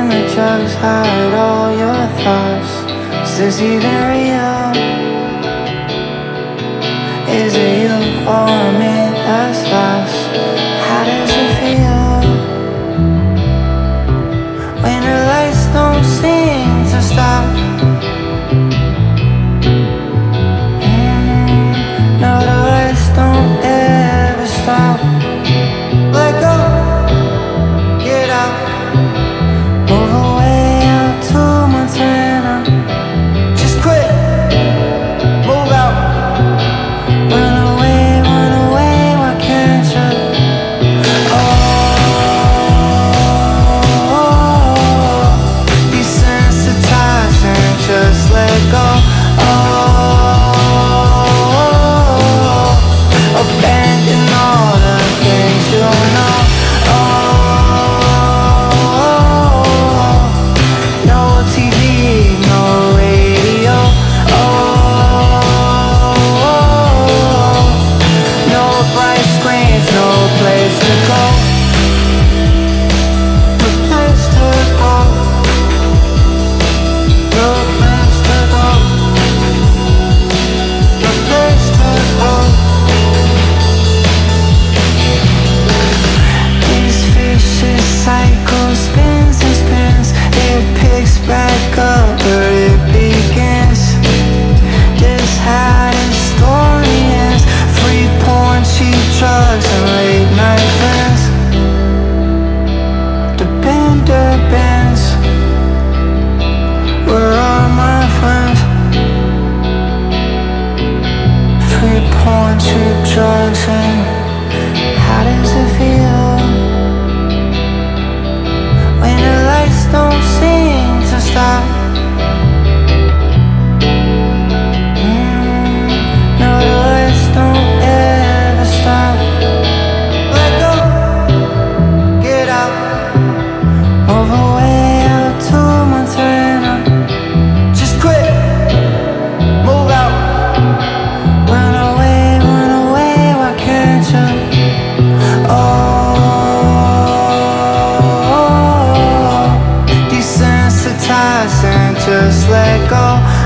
and the drugs hide all your thoughts. Is this even real? Is it you or me that's lost? How does it feel when the lights don't seem to stop? No, the lights don't ever stop. Let go, get out, move away out to Montana. Just quit, move out, run away, why can't you? Oh, desensitize and just let go. Abandon all the things you know. No TV, no radio. No bright screens, no place to go. No place to go. No place to go. No place to go. Cycle spins and spins, it picks back up where it begins. This how the story ends. Free porn, cheap drugs, and late night friends. The bender bends. Where are my friends? Free porn, cheap drugs, and how does it feel when the lights don't seem to stop? No, the lights don't ever stop. Let go, get out, move away out to Montana. Just quit, move out, run away, why can't you? Desensitize and just let go.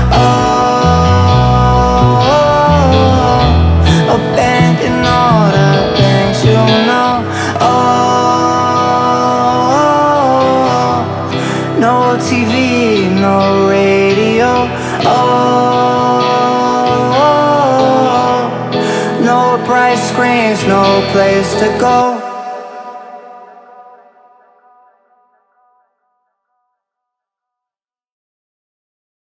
Abandon all the things you know. No TV, no radio. No bright screens, no place to go.